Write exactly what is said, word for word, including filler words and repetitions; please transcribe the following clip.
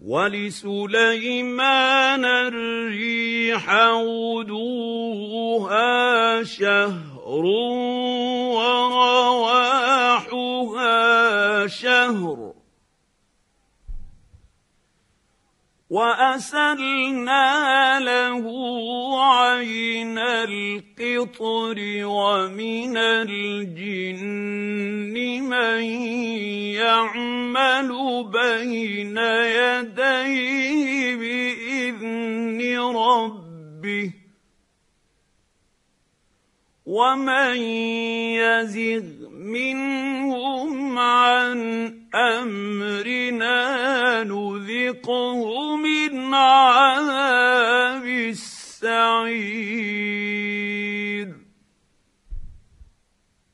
وَلِسُلَيْمَانَ الرِّيحَ غُدُوُّهَا شَهْرٌ وَرَوَاحُهَا شَهْرٌ وَأَسَلْنَا لَهُ عَيْنَ الْقِطْرِ وَمِنَ الْجِنِّ مَن يَعْمَلُ بَيْنَ يَدَيْهِ بِإِذْنِ رَبِّهِ وَمَن يَزِغْ مِنْهُمْ عَنْ أَمْرِنَا نُذِقْهُ مِنْ عَذَابِ